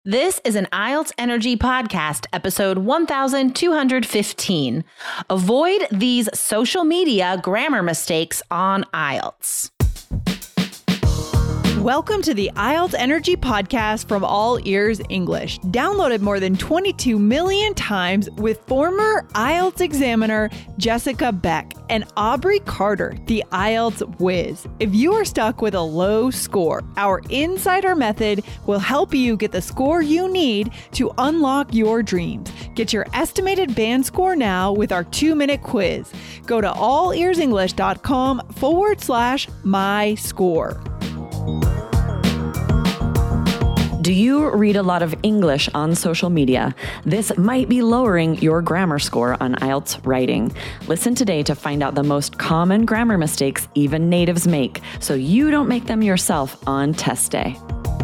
This is an IELTS Energy Podcast, episode 1215. Avoid these social media grammar mistakes on IELTS. Welcome to the IELTS Energy Podcast from All Ears English, downloaded more than 22 million times with former IELTS examiner Jessica Beck and Aubrey Carter, the IELTS whiz. If you are stuck with a low score, our insider method will help you get the score you need to unlock your dreams. Get your estimated band score now with our 2-minute quiz. Go to allearsenglish.com/my score. Do you read a lot of English on social media? This might be lowering your grammar score on IELTS writing. Listen today to find out the most common grammar mistakes even natives make, so you don't make them yourself on test day.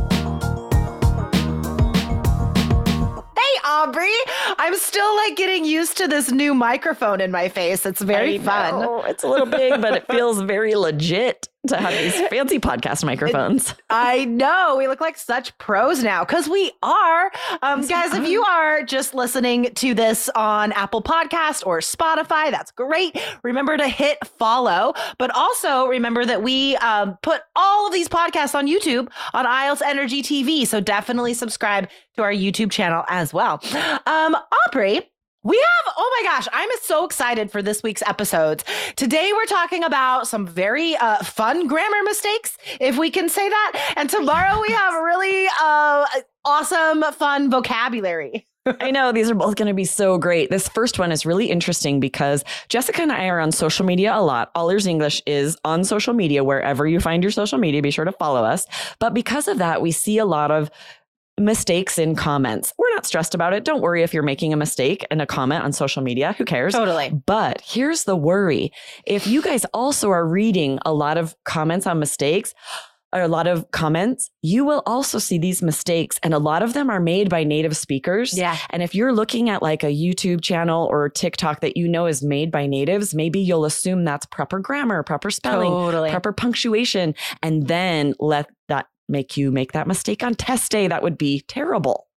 Aubrey, I'm still getting used to this new microphone in my face. It's very fun. It's a little big, but it feels very legit to have these fancy podcast microphones. I know. We look like such pros now because we are. Guys, if you are just listening to this on Apple Podcast or Spotify, that's great. Remember to hit follow, but also remember that we put all of these podcasts on YouTube on IELTS Energy TV. So definitely subscribe to our YouTube channel as well. Aubrey, we have, oh my gosh, I'm so excited for this week's episodes. Today, we're talking about some very fun grammar mistakes, if we can say that. And tomorrow we have really awesome, fun vocabulary. I know these are both going to be so great. This first one is really interesting because Jessica and I are on social media a lot. All Ears English is on social media. Wherever you find your social media, be sure to follow us. But because of that, we see a lot of mistakes in comments. We're not stressed about it. Don't worry if you're making a mistake in a comment on social media. Who cares? Totally. But here's the worry. If you guys also are reading a lot of comments on mistakes, or a lot of comments, you will also see these mistakes. And a lot of them are made by native speakers. Yeah. And if you're looking at like a YouTube channel or TikTok that you know is made by natives, maybe you'll assume that's proper grammar, proper spelling, proper punctuation, and then let that make you make that mistake on test day. That would be terrible.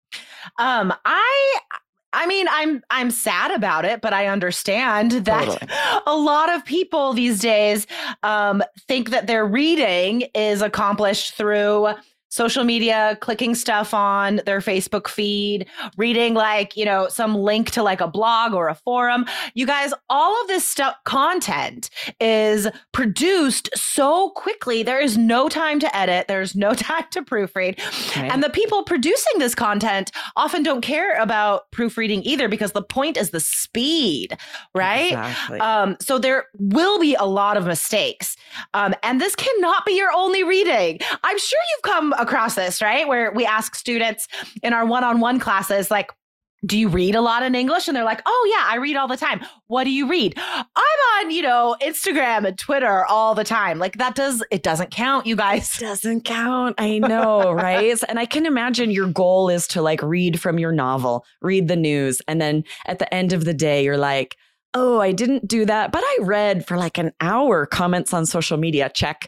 I mean, I'm sad about it, but I understand that Totally. A lot of people these days think that their reading is accomplished through social media, clicking stuff on their Facebook feed, reading some link to a blog or a forum. You guys, all of this content is produced so quickly. There is no time to edit. There's no time to proofread. Right. And the people producing this content often don't care about proofreading either because the point is the speed, right? Exactly. So there will be a lot of mistakes. And this cannot be your only reading. I'm sure you've come across this, right? Where we ask students in our one-on-one classes, do you read a lot in English? And they're like, oh yeah, I read all the time. What do you read? I'm on, Instagram and Twitter all the time. It doesn't count, you guys. Doesn't count. I know, right? And I can imagine your goal is to read from your novel, read the news. And then at the end of the day, you're like, oh, I didn't do that, but I read for an hour comments on social media. Check.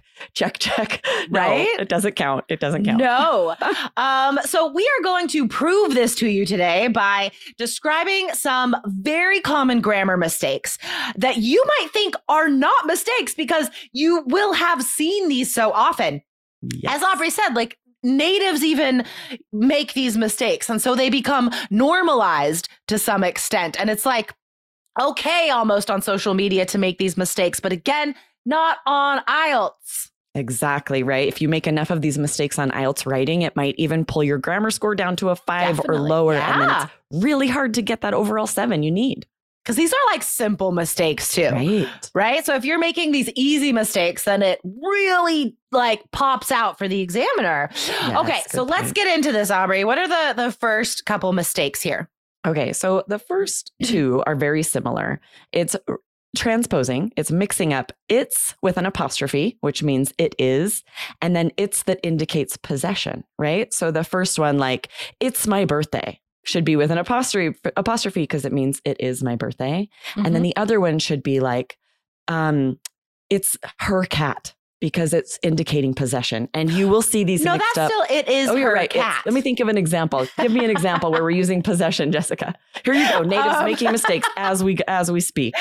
Right? No, it doesn't count. It doesn't count. No. So we are going to prove this to you today by describing some very common grammar mistakes that you might think are not mistakes because you will have seen these so often. Yes. As Aubrey said, natives even make these mistakes. And so they become normalized to some extent. And it's okay almost on social media to make these mistakes, but again, not on IELTS. Exactly right. If you make enough of these mistakes on IELTS writing, it might even pull your grammar score down to a 5 or lower. Yeah. And then it's really hard to get that overall 7 you need. Because these are simple mistakes too. Right. So if you're making these easy mistakes, then it really pops out for the examiner. Yes, okay. So let's get into this, Aubrey. What are the first couple mistakes here? Okay, so the first two are very similar. It's transposing, it's mixing up it's with an apostrophe, which means it is, and then it's that indicates possession, right? So the first one, it's my birthday, should be with an apostrophe because it means it is my birthday. Mm-hmm. And then the other one should be it's her cat. because it's indicating possession. And you will see these No, mixed that's up. still, it is Oh, you're her right. cat. Let me think of an example. Give me an example where we're using possession, Jessica. Here you go. Natives making mistakes as we speak.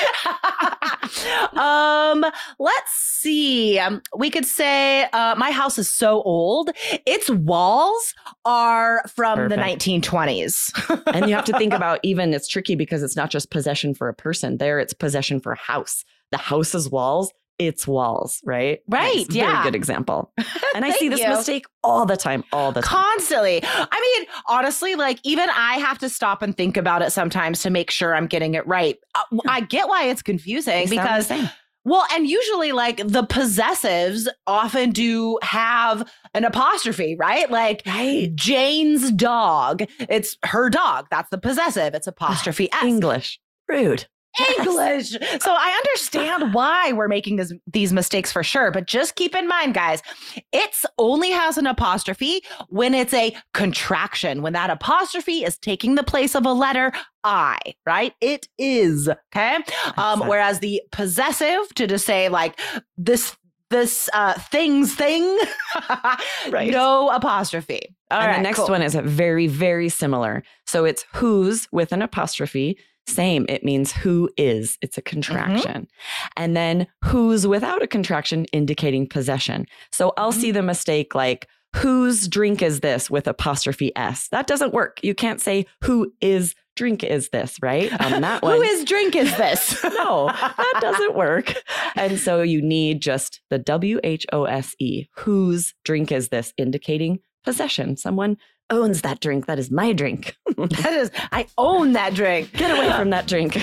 Let's see. We could say my house is so old. Its walls are from the 1920s. And you have to think about, even it's tricky because it's not just possession for a person. There, it's possession for a house. The house's walls, its walls, right? Right. Nice. Yeah. Very good example. And I see this you. mistake all the time. Constantly. I mean, honestly, like even I have to stop and think about it sometimes to make sure I'm getting it right. I get why it's confusing because, well, and usually like the possessives often do have an apostrophe, right? Like Jane's dog, it's her dog. That's the possessive. It's apostrophe S. English. Rude. English. So I understand why we're making these mistakes for sure. But just keep in mind, guys, it's only has an apostrophe when it's a contraction, when that apostrophe is taking the place of a letter I, right? It is. Okay. Whereas the possessive, to just say like this thing, right. No apostrophe. All right, the next one is very, very similar. So it's whose with an apostrophe. Same. It means who is. It's a contraction. And then whose without a contraction, indicating possession. So I'll see the mistake like, whose drink is this with apostrophe S? That doesn't work. You can't say who is drink is this, right? That one. Who is drink is this? No, that doesn't work. And so you need just the WHOSE. Whose drink is this? Indicating possession. Someone owns that drink. That is my drink. I own that drink. Get away from that drink.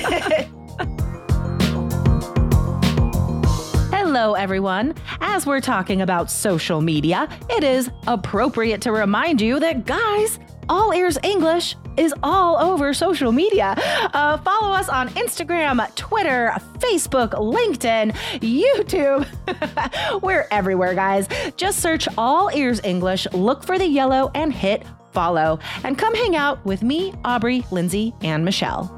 Hello, everyone. As we're talking about social media, it is appropriate to remind you that, guys, All Ears English is all over social media. Follow us on Instagram, Twitter, Facebook, LinkedIn, YouTube. We're everywhere, guys. Just search All Ears English, look for the yellow, and hit follow. And come hang out with me, Aubrey, Lindsay, and Michelle.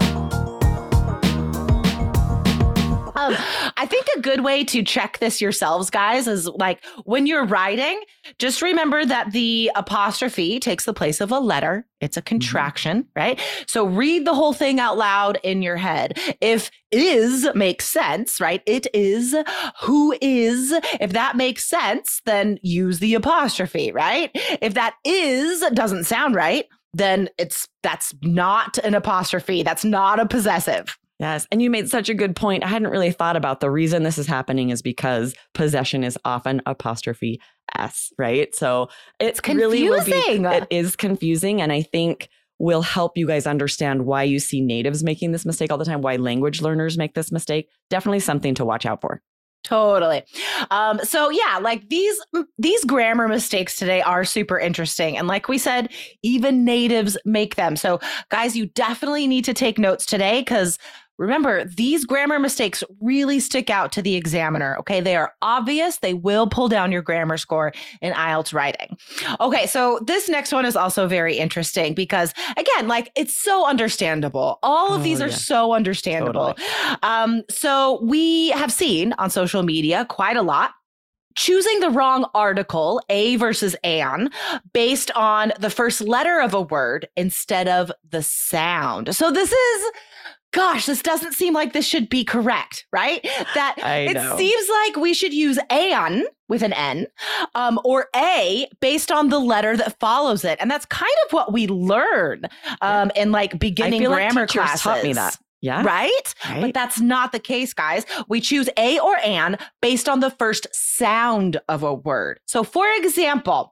I think a good way to check this yourselves, guys, is like when you're writing, just remember that the apostrophe takes the place of a letter. It's a contraction, right? So read the whole thing out loud in your head. If is makes sense, right? It is, who is. If that makes sense, then use the apostrophe, right? If that is doesn't sound right, then that's not an apostrophe. That's not a possessive. Yes. And you made such a good point. I hadn't really thought about the reason this is happening is because possession is often apostrophe S, right? So it's confusing. It is confusing. And I think will help you guys understand why you see natives making this mistake all the time, why language learners make this mistake. Definitely something to watch out for. Totally. So yeah, like these grammar mistakes today are super interesting. And like we said, even natives make them. So guys, you definitely need to take notes today because remember, these grammar mistakes really stick out to the examiner. Okay. They are obvious. They will pull down your grammar score in IELTS writing. Okay. So this next one is also very interesting because again, like it's so understandable. All of these are so understandable. Totally. So we have seen on social media quite a lot choosing the wrong article, a versus an, based on the first letter of a word instead of the sound. So this doesn't seem like this should be correct, right? That it seems like we should use an with an N or a based on the letter that follows it. And that's kind of what we learn in like beginning grammar classes. Taught me that. Yeah. Right? But that's not the case, guys. We choose a or an based on the first sound of a word. So for example,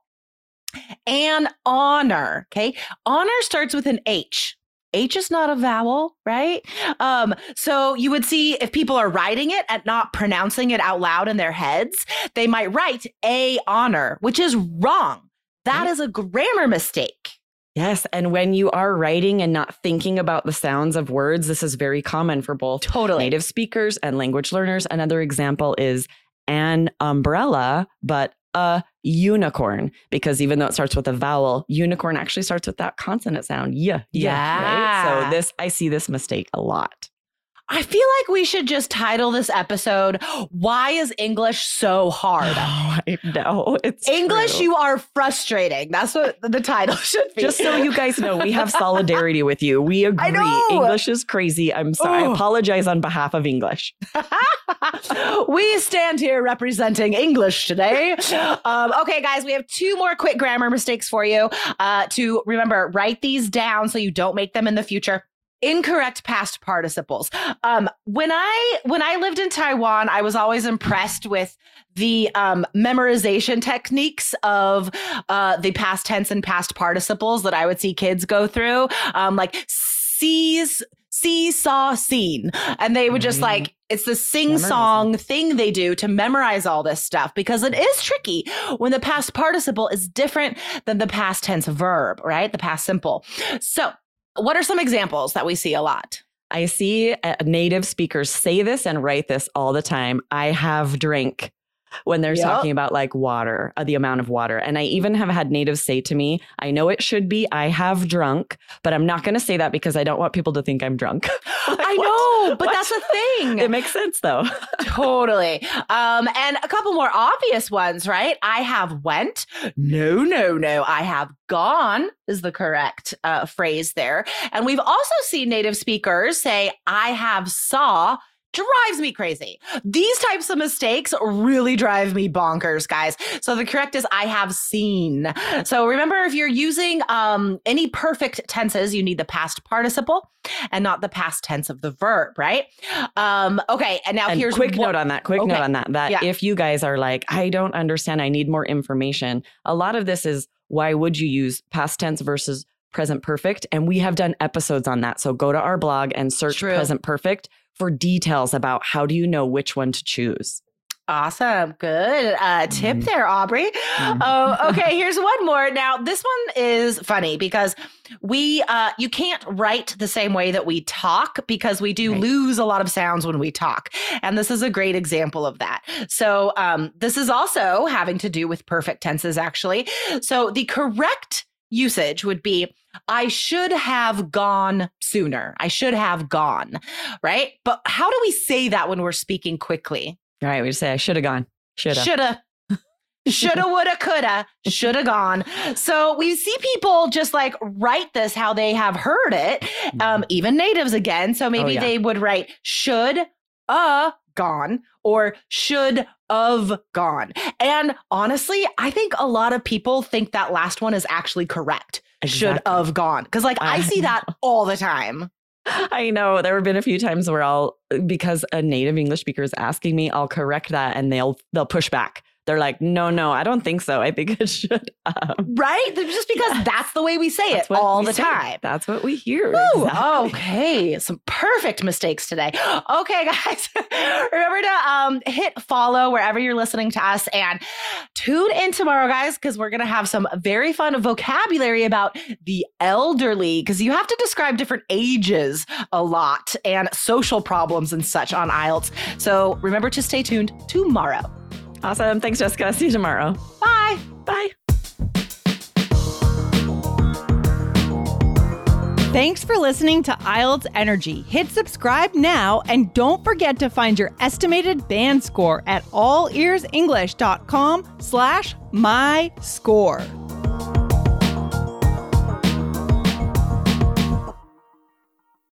an honor, okay? Honor starts with an H. H is not a vowel, right? So you would see if people are writing it and not pronouncing it out loud in their heads, they might write a honor, which is wrong. That is a grammar mistake. Yes. And when you are writing and not thinking about the sounds of words, this is very common for both native speakers and language learners. Another example is an umbrella, but a unicorn, because even though it starts with a vowel, unicorn actually starts with that consonant sound. Yeah. Right? So I see this mistake a lot. I feel like we should just title this episode, Why is English So Hard? Oh, I know. It's English, true. you are frustrating. That's what the title should be. Just so you guys know, we have solidarity with you. We agree. I know. English is crazy. I'm sorry. I apologize on behalf of English. We stand here representing English today. Okay, guys, we have 2 more quick grammar mistakes for you to remember. Write these down so you don't make them in the future. Incorrect past participles. When I lived in Taiwan, I was always impressed with the memorization techniques of the past tense and past participles that I would see kids go through, like see, saw, seen. And they would just like, it's the sing-song thing they do to memorize all this stuff, because it is tricky when the past participle is different than the past tense verb, right? The past simple. So what are some examples that we see a lot? I see native speakers say this and write this all the time. I have drank, when they're talking about like water, the amount of water. And I even have had natives say to me, I know it should be, I have drunk, but I'm not going to say that because I don't want people to think I'm drunk. Like, I know, but that's a thing. It makes sense though. Totally. And a couple more obvious ones, right? I have went. No. I have gone is the correct phrase there. And we've also seen native speakers say, I have saw. Drives me crazy. These types of mistakes really drive me bonkers, guys. So the correct is I have seen. So remember, if you're using any perfect tenses, you need the past participle and not the past tense of the verb, right? Okay, and now here's quick note on that. That if you guys are like, I don't understand, I need more information. A lot of this is, why would you use past tense versus present perfect? And we have done episodes on that. So go to our blog and search present perfect for details about how do you know which one to choose. Awesome. Good tip there, Aubrey. Okay, here's one more. Now, this one is funny because you can't write the same way that we talk, because we do lose a lot of sounds when we talk. And this is a great example of that. So this is also having to do with perfect tenses, actually. So the correct usage would be, I should have gone sooner. I should have gone, right? But how do we say that when we're speaking quickly? All right, we just say, I should have gone. Shoulda, woulda, coulda, shoulda gone. So we see people just like write this how they have heard it, even natives again. So maybe they would write should gone or should of gone. And honestly, I think a lot of people think that last one is actually correct. Exactly. Should have gone. Because like I see that all the time. I know there have been a few times where because a native English speaker is asking me, I'll correct that and they'll push back. They're like, no, I don't think so. I think it should. Right? Just because that's the way we say it all the time. That's what we hear. Exactly. Okay. Some perfect mistakes today. Okay, guys. Remember to hit follow wherever you're listening to us, and tune in tomorrow, guys, because we're going to have some very fun vocabulary about the elderly, because you have to describe different ages a lot and social problems and such on IELTS. So remember to stay tuned tomorrow. Awesome. Thanks, Jessica. See you tomorrow. Bye. Bye. Thanks for listening to IELTS Energy. Hit subscribe now, and don't forget to find your estimated band score at allearsenglish.com/myscore.